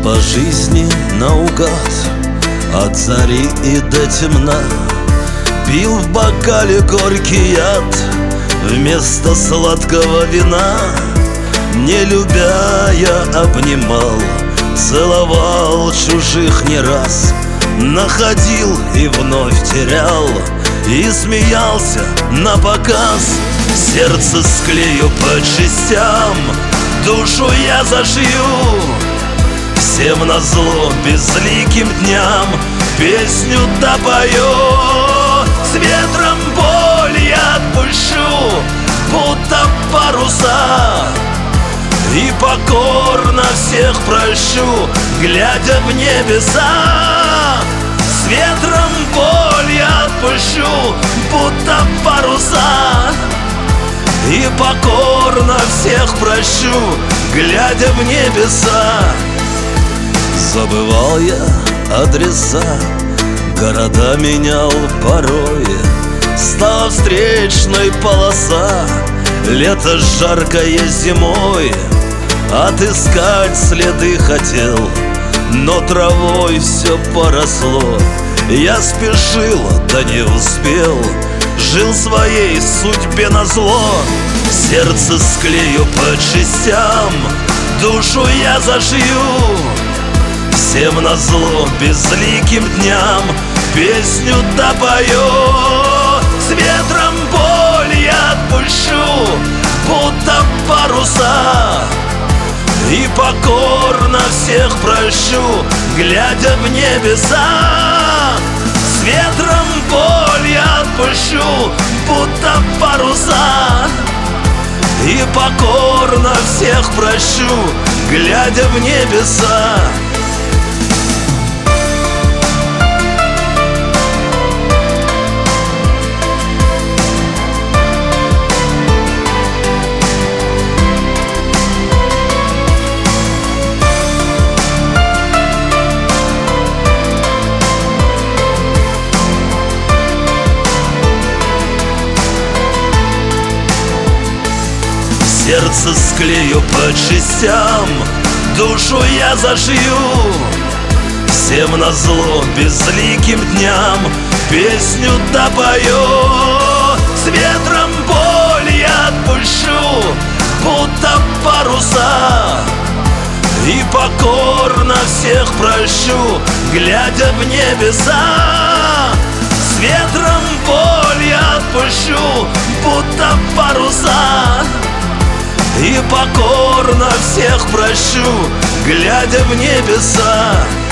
По жизни наугад, от зари и до темна, пил в бокале горький яд вместо сладкого вина. Не любя, я обнимал, целовал чужих не раз, находил и вновь терял, и смеялся напоказ. Сердце склею по частям, душу я зашью, всем назло безликим дням песню допою. С ветром боль я отпущу, будто паруса, и покорно всех прощу, глядя в небеса. С ветром боль я отпущу, будто паруса, и покорно всех прощу, глядя в небеса. Забывал я адреса, города менял порой, стала встречной полоса. Лето жаркое зимой, отыскать следы хотел, но травой все поросло. Я спешил, да не успел, жил своей судьбе назло. Сердце склею по частям, душу я зашью, всем назло безликим дням песню допою. С ветром боль я отпущу, будто паруса, и покорно всех прощу, глядя в небеса. С ветром боль я отпущу, будто паруса, и покорно всех прощу, глядя в небеса. Сердце склею по частям, душу я зашью, всем назло безликим дням песню допою. С ветром боль я отпущу, будто паруса, и покорно всех прощу, глядя в небеса. С ветром боль я отпущу, будто паруса, и покорно всех прощу, глядя в небеса.